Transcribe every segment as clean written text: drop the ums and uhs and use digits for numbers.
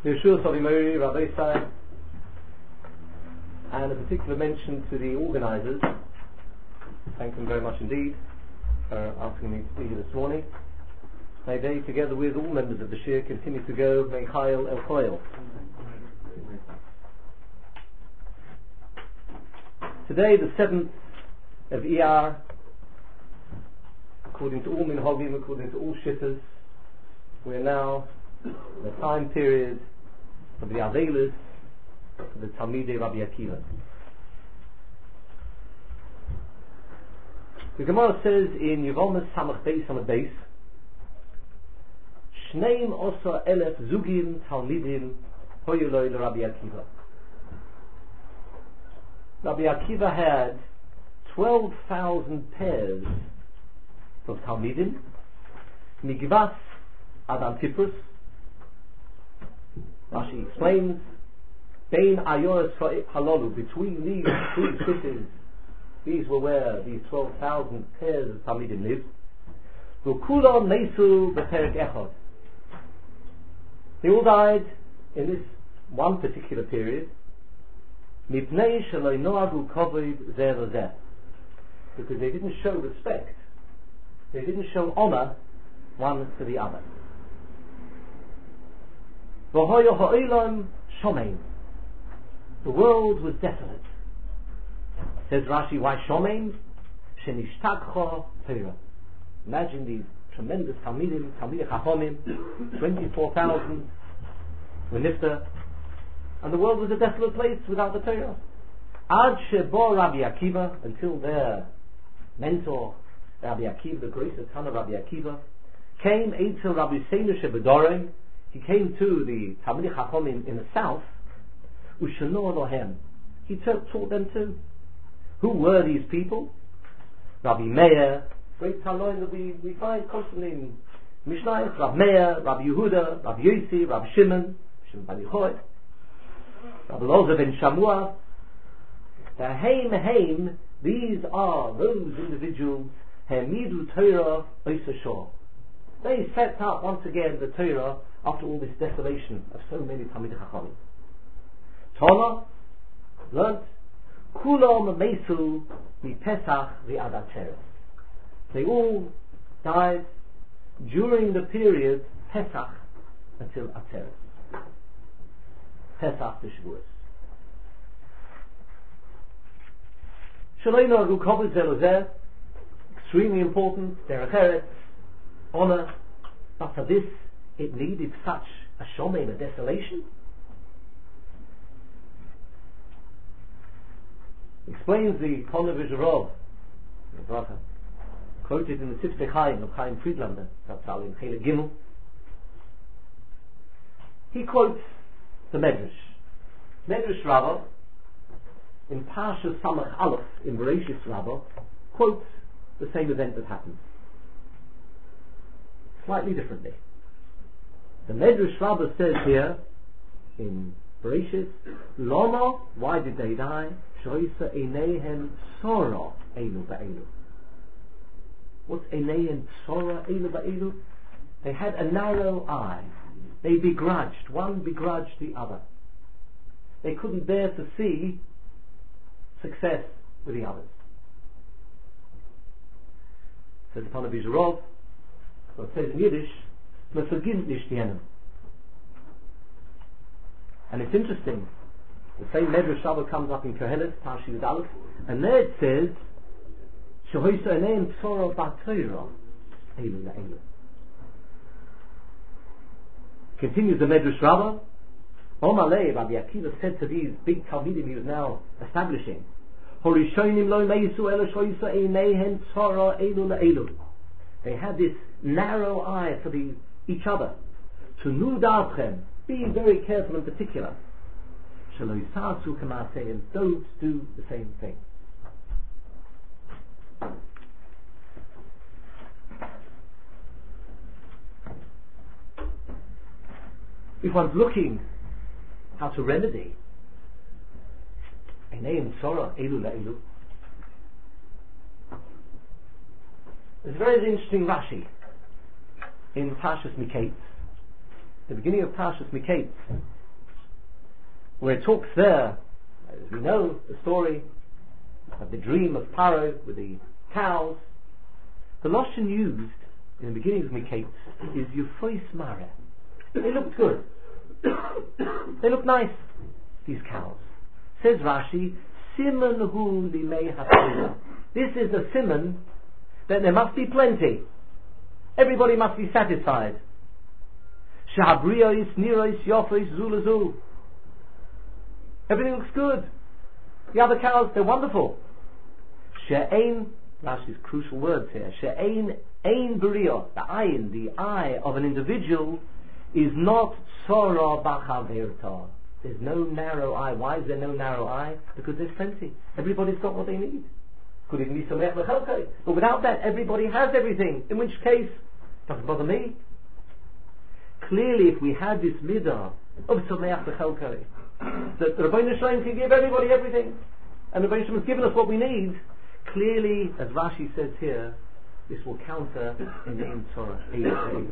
Yeshua Solimori, Rabbi Sai, and a particular mention to the organisers. Thank them very much indeed for asking me to be here this morning. May they, together with all members of the Shir, continue to go Meichael El Choil. Today, the 7th of Iyar, according to all Minhagim, according to all Shittas, we are now in the time period of the Avelis, of the Talmidei Rabbi Akiva. The Gemara says in Yevomas Samach Beis Samach Beis, Shneim Osa Elef Zugim Talmidim Hoyoloi Rabbi Akiva. Rabbi Akiva had 12,000 pairs of Talmidim, Migvas Adam Tiprus. Rashi explains, Bein Ayoras Halalu, between these two cities, these were where these 12,000 pairs of Talmidim lived. V'kulon Nesu B'Perek Echad. They all died in this one particular period, Mipnei Shaloi Noagu Kovod Zeh L'Zeh, because they didn't show respect, they didn't show honor one to the other. V'hoyo ha'olam shomein. The world was desolate. Says Rashi, why shomein? Shenishtakcha Torah. Imagine these tremendous Talmidim, Talmidei Chachomim, 24,000 were nifter, and the world was a desolate place without the Torah. Ad shebo Rabbi Akiva, until their mentor, Rabbi Akiva, the greatest son of Rabbi Akiva, came Eitzel Rabbi Seinu Shebedorem. He came to the Talmidei Chachomim in the south. Ushano Lohem. He taught them too. Who were these people? Rabbi Meir, great Tanoim that we find constantly in Mishnayos. Rabbi Meir, Rabbi Yehuda, Rabbi Yossi, Rabbi Shimon Bar Yochai, Rabbi Loza ben Shamua. The Haim, these are those individuals Hemidu Torah Oisashor. They set up once again the Torah after all this desolation of so many Talmidei Chachamim. Torah learnt Kulom Mesu Mi Pesach V'Ad Atzeres. They all died during the period Pesach until Atzeres. Pesach to Shavuos. Shalei Noagu Kovod Zeh L'Zeh, extremely important, Derech Eretz, honor, but for this it needed such a shomein, a desolation. Explains the Ponevezh Rav, quoted in the Siftei Chaim of Chaim Friedlander, that's in Chelek Gimel. He quotes the Medrash. Medrash Rabbah, in Parshas Samach Aleph, in Bereshis Rabbah, quotes the same event that happened, slightly differently. The Medrash Rabbah says here in Bereshis, Lama, why did they die? Shoisa Einehem Sora Eilu Ba'elu. What's Einehem Sora Eilu Ba'elu? They had a narrow eye. They begrudged. One begrudged the other. They couldn't bear to see success with the others. Says upon a Bizarov, what says in Yiddish, Man vergisst nicht die Hennen. And it's interesting, the same Medrash Rabbah comes up in Koheles, Parshi Yud Aleph, and there it says, Shehoysa Eneim Tzora B'Torah Eilu La'eilu. Continues the Medrash Rabbah, Omalei, Rabbi Akiva said to these big Talmidim he was now establishing, Horishonim lo meisu elo shoysa eineihem tzara eilu la'eilu. They had this narrow eye for each other. Tunu da'atchem, be very careful in particular. Shelo yisasu k'ma'aseim, don't do the same thing. If one's looking how to remedy Einayim Tzora Eilu La'eilu, there's a very interesting Rashi in Parshas Miketz. The beginning of Parshas Miketz, where it talks there, as we know, the story of the dream of Paro with the cows. The Lashon used in the beginning of Miketz is Yufois Mare. They look good. They look nice, these cows. Says Rashi, Siman hu limei haTorah. This is a siman that there must be plenty. Everybody must be satisfied. Shahabriyos, niros, yofos, zulazu. Everything looks good. The other cows, they're wonderful. She'ein, Rashi's crucial words here. She'ein, ein b'riyo, the eye of an individual is not tzora b'chaverta. There's no narrow eye. Why is there no narrow eye? Because there's plenty. Everybody's got what they need. Could even be somech l'chelkei. But without that, everybody has everything. In which case, doesn't bother me. Clearly, if we had this midah of somech l'chelkei, that the Rebbeinu Shalom can give everybody everything, and the Rebbeinu Shalom has given us what we need, clearly, as Rashi says here, this will counter in the Torah.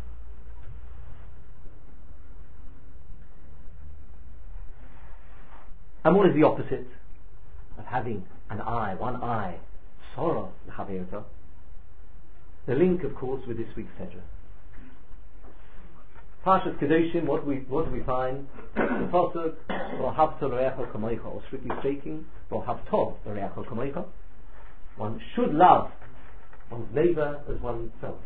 And what is the opposite of having an eye, one eye? Sorrow, l'chaverta. The link, of course, with this week's Sedra. Parshas Kedoshim, what do we find? The pasuk, "V'ahavta l'reacha kamocha," or strictly speaking, "V'ahavta l'reacha kamocha." One should love one's neighbor as oneself.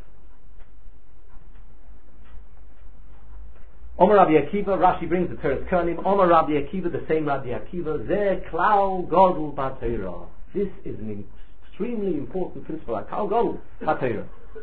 Omar Rabbi Akiva, Rashi brings the Teres Kohanim. Omar Rabbi Akiva, the same Rabbi Akiva, Zeh Klau Godel B'Torah. This is an extremely important principle. Klau Godel B'Torah.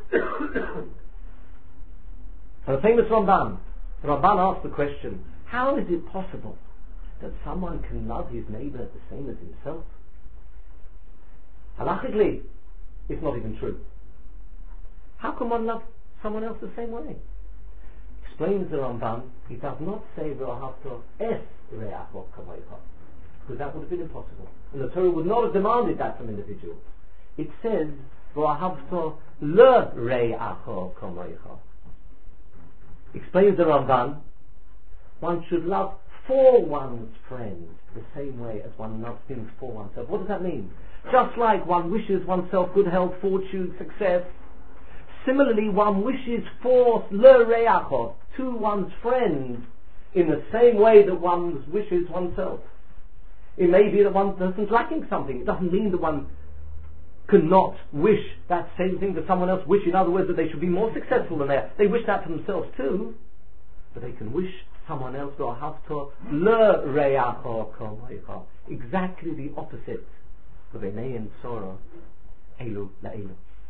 And the famous Ramban asked the question: how is it possible that someone can love his neighbor the same as himself? Halachically, it's not even true. How can one love someone else the same way? Explains the Ramban, he does not say V'ahavta es re'acho kamocha, because that would have been impossible, and the Torah would not have demanded that from individuals. It says V'ahavta le re'acho kamocha. Explains the Ramban, one should love for one's friend the same way as one loves things for oneself. What does that mean? Just like one wishes oneself good health, fortune, success, similarly one wishes for le re'acho, to one's friend, in the same way that one wishes oneself. It may be that one person's lacking something. It doesn't mean that one cannot wish that same thing to someone else. Wish, in other words, that they should be more successful than they are. They wish that for themselves too, but they can wish someone else to le re'acho kamocha, exactly the opposite of enei and sorrow, elu la'elu.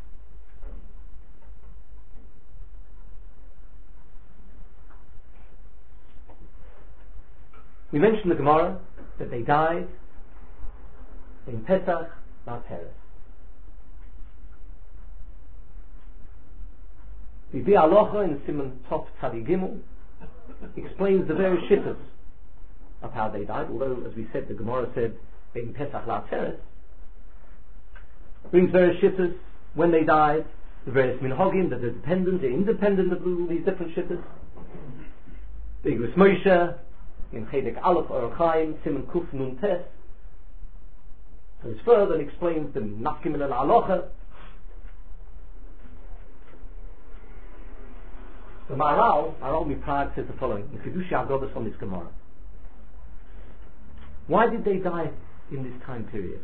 We mentioned the Gemara that they died in Pesach Ma'ateres. The Bi Alocha in Siman Tov Tzadi Gimel explains the various shittas of how they died, although, as we said, the Gemara said in Pesach La'ateres. Brings various shittas when they died, the various minhagim that are dependent, they're independent of all these different shittas. The Igros Moshe in Chedek Aleph Orach Chaim, Siman Kuf Nun Tes, goes further and explains the Nafkim and Al-Alocha. The Maharal Miprag says the following in Chidushei Haggadah on this Gemara. Why did they die in this time period?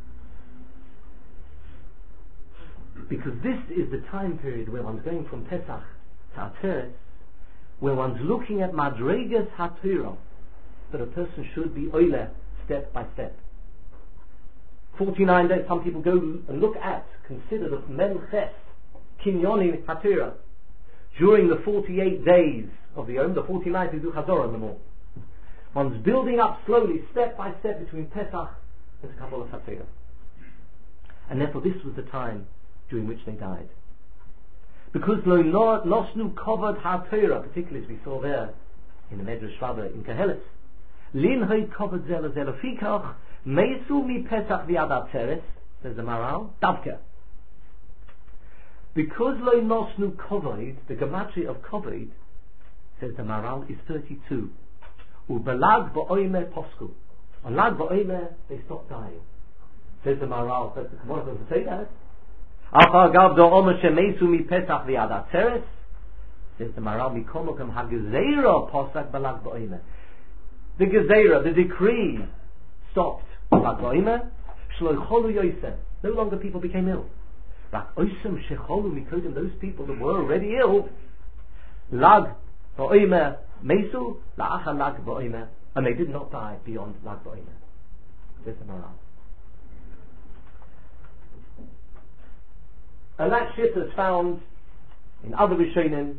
Because this is the time period where one's going from Pesach to Ateres, where one's looking at Madregas HaTorah, that a person should be oile step by step. 49 days, some people go and look at, consider the Memches, Kinyonim HaTorah. During the 48 days of the Yom, the 49th is do Chazorah in the morning. One's building up slowly, step by step, between Pesach and Kabbalah HaTorah. And therefore this was the time during which they died. Because Lo Nosnu Kovad HaTorah, particularly as we saw there in the Medrash Rabbah in Koheles, Lin Hoi Kovad Zela Zela Fikach Meisu Mi Pesach V'Ad Atzeres, says the Maharal, Davka. Because Lo Nosnu Kovad, the gematria of Kovad, says the Maharal, is 32. Ubelag ba'oime posku. On lag ba'oime, they stopped dying. Says the Maharal, says the Gemara doesn't say that. Afar gav do omer shemesu mi pesach v'yad atzeres. Says the Maharal, mikomokem ha-gezeira posak belag ba'oime. The gezeira, the decree, stopped. Lag ba'oime, shlo cholu yosef. No longer people became ill. Rak oisem shecholu mikodim, those people that were already ill, lag ba'oime mesu, la'acha lag ba'oime, and they did not die beyond lag ba'oime. Says the Maharal. And that shit is found in other Rishonim,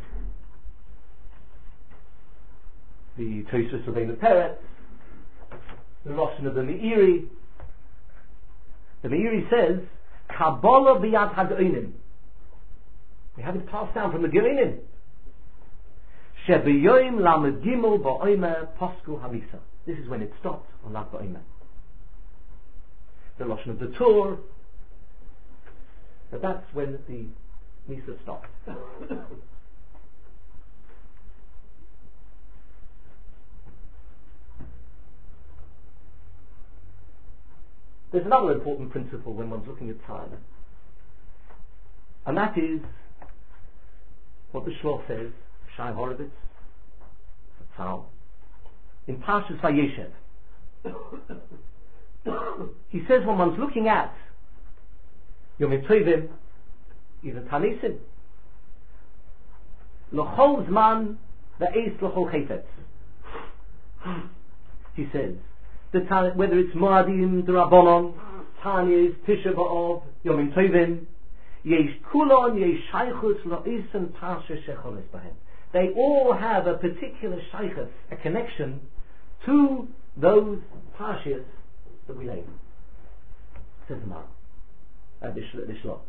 the Tosfos Rabbeinu Peretz, the Roshon of the Meiri. The Meiri says, Kabbalah biyad ha'go'onim. We have it passed down from the Go'onim. Shebeyoim lamed gimel ba'omer posku hamisa. This is when it stopped on Lag ba'omer. The Roshon of the Torah. But that's when the Misa stopped. There's another important principle when one's looking at time, and that is what the Shloch says, Shai Horovitz, Tzal, in Parshas Vayeshev. He says when one's looking at Yom Tovim, even Tanisim, L'chol Zman ve'eis l'chol Chayfetz. He says, whether it's Moadim, D'Rabbanon, Tanyas, Tisha B'Av, Yom Tovim, Yesh Kulon, Yesh Shaychus, Lo'isen Parsha Shecholes Bahem. They all have a particular Shaychus, a connection to those Parshas that we name. Says the Maharal. The Shloch.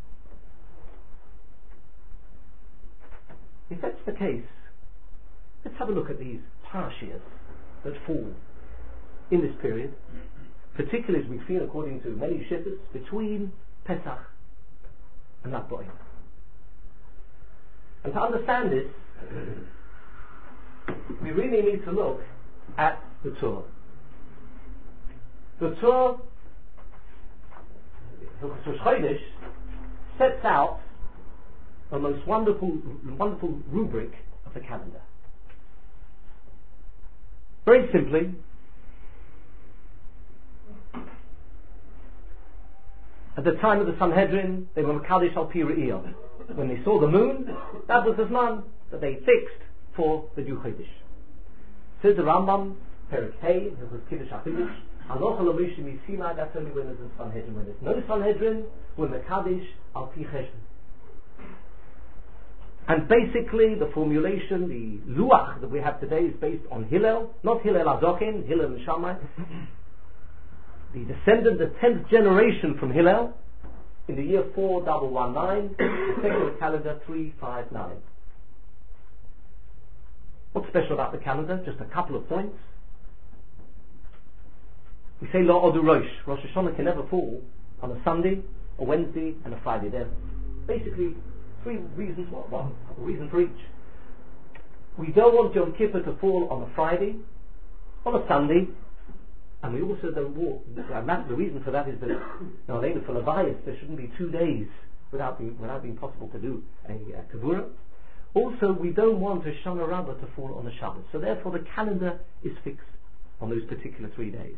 If that's the case, let's have a look at these Parshas that fall in this period, particularly as we feel according to many shepherds, between Pesach and Lag BaOmer. And to understand this, we really need to look at the Torah. The Torah, Rosh Chodesh, sets out a most wonderful rubric of the calendar. Very simply, at the time of the Sanhedrin, they were Mekadesh al Pi Re'iyah. When they saw the moon, that was the Zman that they fixed for the new Chodesh. Says the Rambam, Perek Hey, it was Kiddush HaChidush, Halocha L'Moshe Misinai, that's only when there's a Sanhedrin. When there's no Sanhedrin, we're Mekadesh al Pi Cheshvan. And basically, the formulation, the Luach that we have today is based on Hillel, not Hillel Adokin, Hillel and Shammai, the descendant, the 10th generation from Hillel, in the year 4119, the secular calendar 359. What's special about the calendar? Just a couple of points. We say Lo Odu Rosh. Rosh Hashanah can never fall on a Sunday, a Wednesday, and a Friday. There are basically three reasons. Well, a reason for each. We don't want Yom Kippur to fall on a Friday, on a Sunday, and we also don't want. The reason for that is that now later for Levias there shouldn't be 2 days without being possible to do a Kavura. Also, we don't want a Shana Rabbah to fall on a Shabbat. So therefore, the calendar is fixed on those particular 3 days.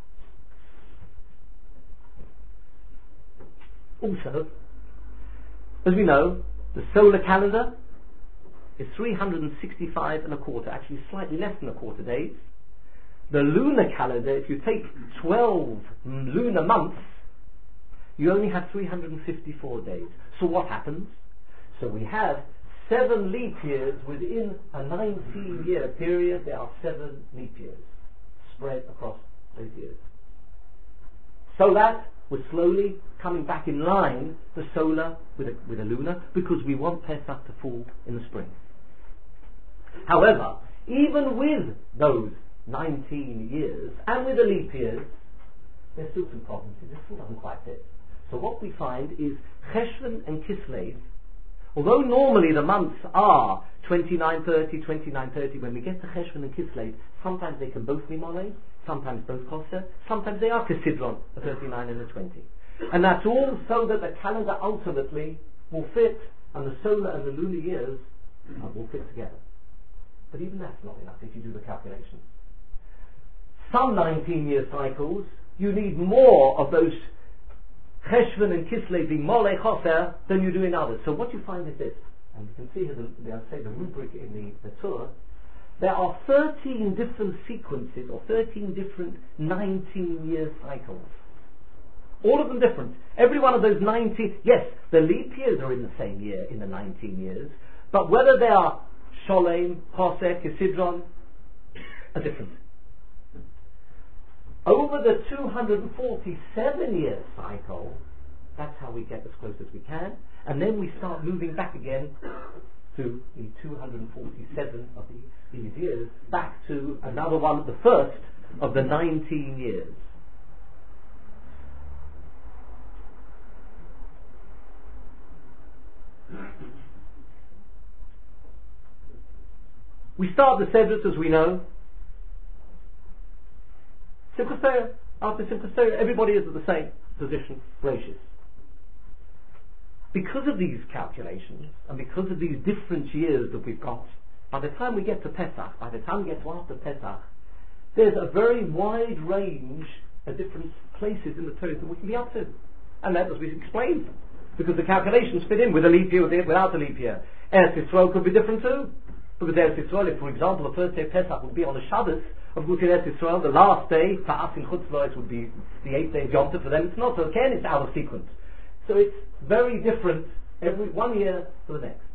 Also, as we know, the solar calendar is 365 and a quarter, actually slightly less than a quarter days. The lunar calendar, if you take 12 lunar months, you only have 354 days. So what happens? So we have 7 leap years within a 19-year period. There are 7 leap years spread across those years. So that we're slowly coming back in line, the solar with a lunar, because we want Pesach to fall in the spring. However, even with those 19 years and with the leap years, there's still some problems. It still doesn't quite fit. So what we find is Cheshvan and Kislev Although normally the months are 29:30, 29:30, when we get to Cheshvan and Kislev, sometimes they can both be Moleh, sometimes both Choser, sometimes they are Kesidron, a 39 and a 20. And that's all so that the calendar ultimately will fit, and the solar and the lunar years will fit together. But even that's not enough if you do the calculation. Some 19-year cycles, you need more of those Cheshvan and Kislev being Moleh Choser than you do in others. So what you find is this, and you can see here the rubric in the tour. There are 13 different sequences, or 13 different 19-year cycles. All of them different. Every one of those 19, yes, the leap years are in the same year, in the 19 years, but whether they are Sholem, Choser, Kesidron, are different. Over the 247-year cycle, that's how we get as close as we can, and then we start moving back again to the 247 of these years, back to another one, the first of the 19 years. We start the Sedrus, as we know. Simchas Torah. After Simchas Torah, everybody is at the same position, gracious. Because of these calculations, and because of these different years that we've got, by the time we get to Pesach, by the time we get to after Pesach, there's a very wide range of different places in the Torah that we can be up to. And that, as we explained, because the calculations fit in with a leap year, without a leap year. Eretz Yisrael could be different too. Because Eretz Yisrael, if, for example, the first day of Pesach would be on a Shabbos, of course in Eretz Yisrael, the last day, for us in Chutz La'aretz, would be the 8th day of Yom Tov. For them it's not, so again it's out of sequence. So it's very different every 1 year to the next.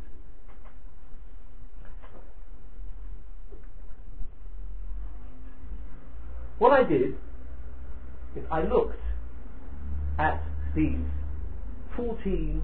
What I did is I looked at these 14,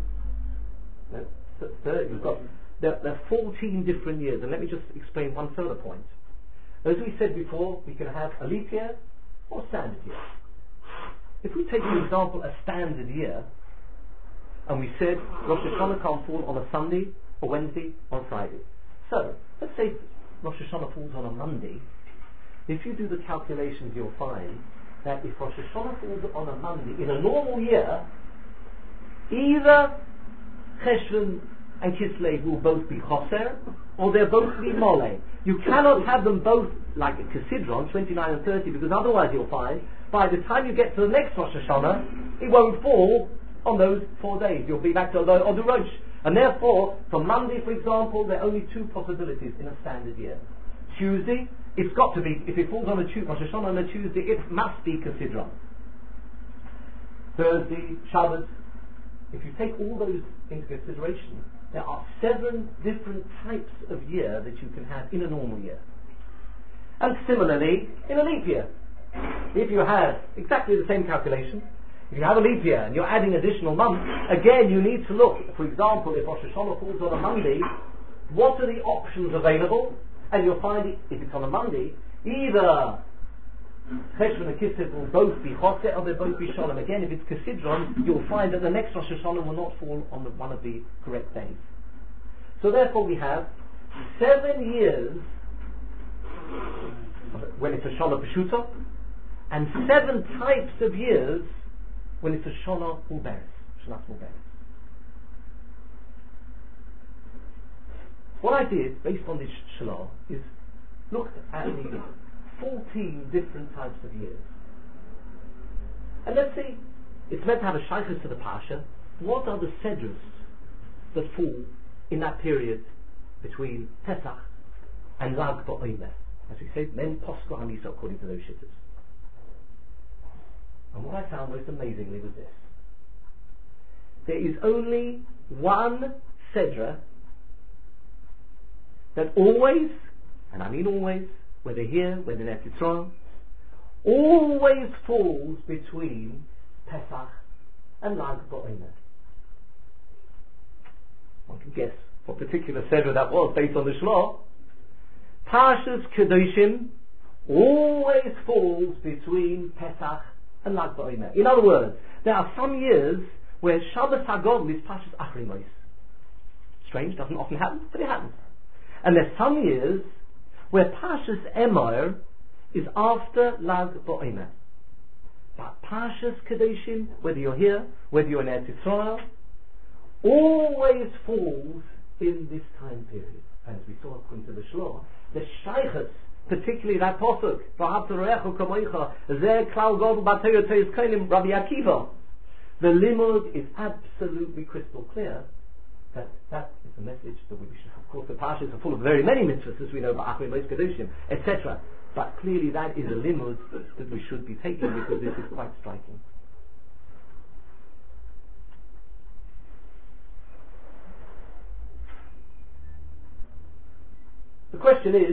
you've got, there are 14 different years, and let me just explain one further point. As we said before, we can have a leap year or standard year. If we take, for example, a standard year, and we said Rosh Hashanah can't fall on a Sunday, a Wednesday, or a Friday. So, let's say Rosh Hashanah falls on a Monday. If you do the calculations, you'll find that if Rosh Hashanah falls on a Monday, in a normal year, either Cheshvan and Kislev will both be Choser, or they'll both be Moleh. You cannot have them both like a Kesidron, 29 and 30, because otherwise you'll find, by the time you get to the next Rosh Hashanah, it won't fall on those 4 days. You'll be back to the Rosh. And therefore, for Monday, for example, there are only 2 possibilities in a standard year. Tuesday, it's got to be, if it falls on a Rosh Hashanah on a Tuesday, it must be Kesidron. Thursday, Shabbos. If you take all those into consideration, there are 7 different types of year that you can have in a normal year. And similarly, in a leap year. If you have exactly the same calculation, if you have a leap year and you're adding additional months, again you need to look, for example, if Rosh Hashanah falls on a Monday, what are the options available? And you'll find, if it's on a Monday, either Cheshvan and Kislev will both be Choser or they'll both be Sholem. Again, if it's Kesidron, you'll find that the next Rosh Hashanah will not fall on one of the correct days. So therefore we have 7 years when it's a Shana Peshuta, and 7 types of years when it's a Shana Uberes. Shnas Uberes. What I did, based on this Shalah, is looked at the 14 different types of years. And let's see, it's meant to have a shaykhus to the Pasha. What are the sedrus that fall in that period between Pesach and Lag BaOmer? As we said, men Posco Hamisa according to those shittas. And what I found most amazingly was this. There is only one sedra that always, and I mean always, whether here, whether in Eretz Yisrael, always falls between Pesach and Lag BaOmer. One can guess what particular sedra that was based on the Shloh. Parshas Kedoshim always falls between Pesach and Lag BaOmer. In other words, there are some years where Shabbos HaGog is Parshas Achrimos. Strange, doesn't often happen, but it happens. And there's some years where Parshas Emor is after Lag Ba'omer. But Parshas Kedoshim, whether you're here, whether you're in Eretz Yisrael, always falls in this time period. As we saw according to the Shloh, the Shaykhs, particularly that Pasuk, V'ahavta Re'echa Kamoicha, Zeh Klal Gadol B'Torah Tois Konim, Rabbi Akiva. The limud is absolutely crystal clear that is the message that we should. Of course, the parshas are full of very many mitzvahs, as we know, Ba'achim, Mos Kedoshim, etc. But clearly, that is a limud that we should be taking, because this is quite striking. The question is,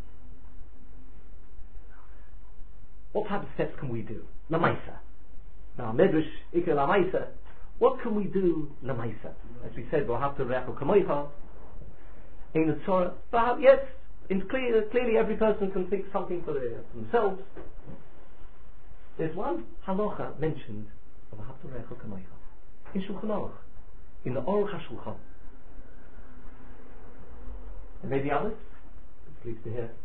what type of steps can we do? Lamaisa. Now, Medrash, Iker Lamaisa, what can we do Lamaisa? As we said, we'll have to Re'echa Kamoicha, in the Torah. But yes, clearly every person can think something for themselves. There's one halacha mentioned of Ahavta Re'echa Kamoicha in Shulchan Aruch, in the Aruch HaShulchan. And maybe others? Pleased to hear.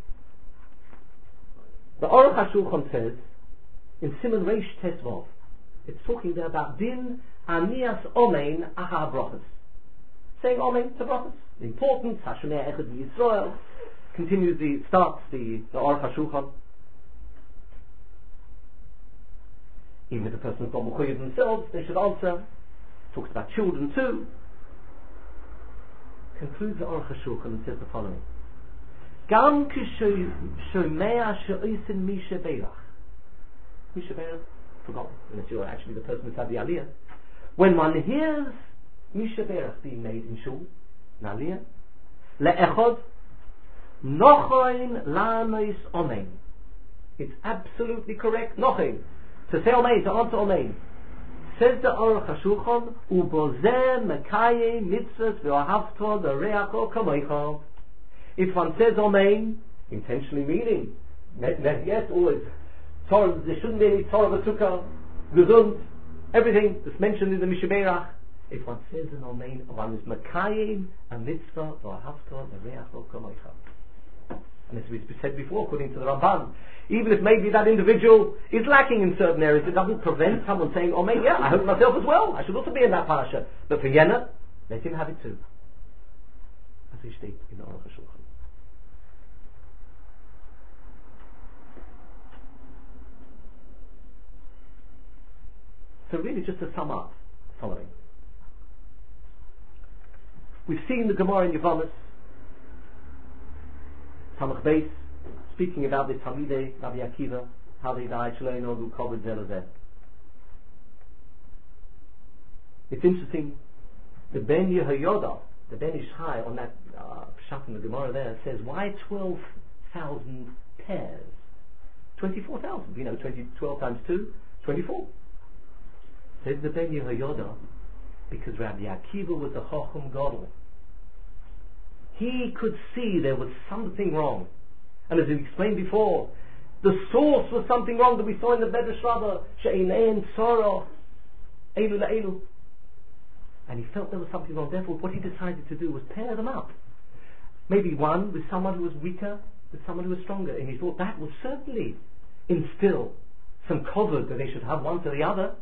The Aruch HaShulchan says in Siman Reish Tesvav, it's talking there about Din Anias Omein Achar Brachas. Saying Omein to Brachas. The importance, Hashemeh Echad Yisrael, starts the Aruch HaShulchan. Even if a person's not Mechuyev themselves, they should answer. Talks about children too. Concludes the Aruch HaShulchan and says the following. Gam Kishomea She'oisen Misha Beirach. Misha Beirach, forgotten, unless you're actually the person who's had the Aliyah. When one hears Misha Beirach being made in Shul, in Aliyah, Le'echod, Nochoin Lanois Omein. It's absolutely correct, Nochoin. To say Omein, to answer Omein. Says the Aruch HaShulchan, Ubozeh Mekaye Mitzvahs V'ahavto L'Reacho Kamoicha. If one says Amen, intentionally meaning, yes, always, Torah, there shouldn't be any Torah V'Tukah, Gesund, everything that's mentioned in the Misha Beirach. If one says an Amen, one is Makayim, a Mitzvah, V'ahavta, L'Reacho Kamoicha. And as we said before, according to the Ramban, even if maybe that individual is lacking in certain areas, it doesn't prevent someone saying, Amen, yeah, I hope myself as well, I should also be in that parasha. But for Yena, let him have it too. As we state in the Aruch HaShulchan. So really, just to sum up the following. We've seen the Gemara in Yevamos, Samach Beis, speaking about the Talmidei, Rabbi Akiva, how they died, Shalei Nogu Kovod Zelazeh. It's interesting, the Ben Yehoyada, the Ben Ish Chai, on that Pshat in the Gemara there, says, why 12,000 pairs? 24,000, 12 times 2, 24. Says the Ben Yehoyada, because Rabbi Akiva was a Chacham Gadol. He could see there was something wrong. And as we explained before, the source was something wrong that we saw in the Medrash Rabbah, She'enein Tzara, Elu La'elu. And he felt there was something wrong. Therefore, what he decided to do was pair them up. Maybe one with someone who was weaker, with someone who was stronger. And he thought that would certainly instill some kovod that they should have one to the other.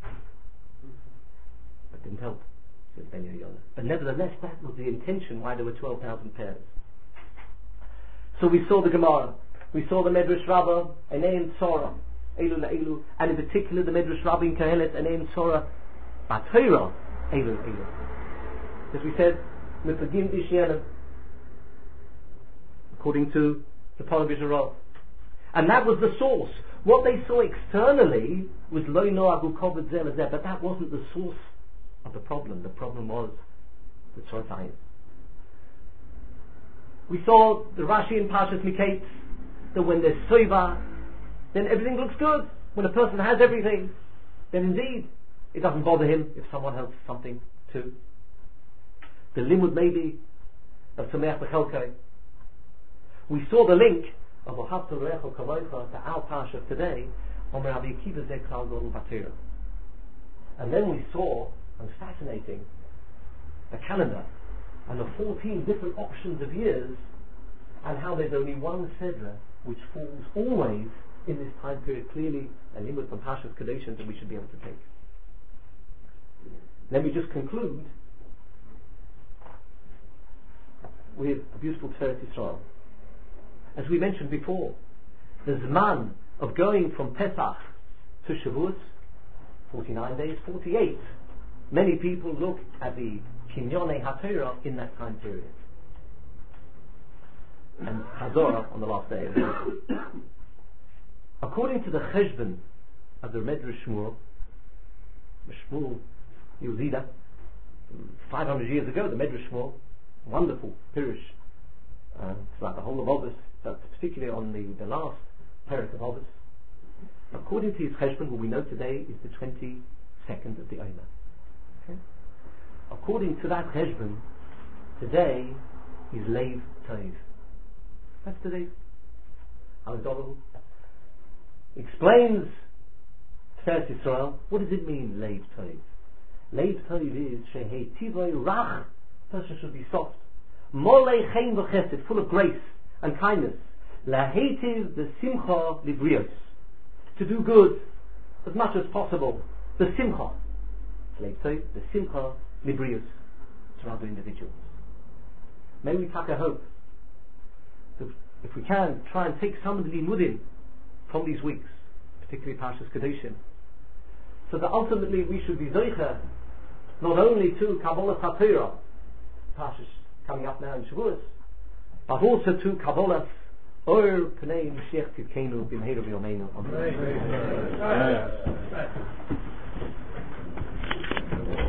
But didn't help, said Ben Yehoyada. But nevertheless, that was the intention why there were 12,000 pairs. So we saw the Gemara, we saw the Medrash Rabbah, Enein Tzora, Elu La'elu, and in particular the Medrash Rabbah in Kohelet, Enein Tzora, B'Torah, Elu La'elu. As we said, Mefagim Ishyanim, according to the Parabishah Rav. And that was the source. What they saw externally was Lo Noagu Kovod Zelazeh, but that wasn't the source of the problem. The problem was the Tzor Zayin. We saw the Rashi in Parshas Miketz, that when there's Soiva, then everything looks good. When a person has everything, then indeed, it doesn't bother him if someone has something too. The limud maybe of Sameach B'Chelkai. We saw the link of Ahavta L'Reacho Kamoicha to our Parsha today on Rabbi Akiva Zeh Klal Gadol B'Torah. And then we saw, and it's fascinating, the calendar and the 14 different options of years, and how there's only one Sedra which falls always in this time period, clearly a limit from Parshas Kedoshim that we should be able to take. Let me just conclude with a beautiful Teretz Yisrael. As we mentioned before, the Zman of going from Pesach to Shavuot, 49 days, 48. Many people look at the Kinyonei HaTorah in that time period. And Hazorah on the last day. According to the Cheshbon of the Medrash Shmuel Yuzida, 500 years ago, the Medrash Shmuel, wonderful Pirush throughout the whole of Ovis, but particularly on the last Perek of Ovis. According to his Cheshbon, what we know today is the 22nd of the Omer. Okay? According to that Cheshbon, today is Leiv Tov. That's today. Aristotle explains Teretz Yisrael. What does it mean, Leiv Tov? Leiv Tov is Shehei Tivoi Rach. Person should be soft. Molei Chein V'Chesed, full of grace and kindness. Lahetiv the Simcha Librios, to do good as much as possible. The Simcha, Leiv Tov, the Simcha Librios, to other individuals. May we take a hope that if we can, try and take some of the limudim from these weeks, particularly Parshas Kedoshim, so that ultimately we should be zoicha not only to Kabbalah HaTorah, Parshas coming up now in Shavuos, but also to Kabbalah Or Pnei Mashiach Tzidkenu B'meiru B'yomeinu. Amen.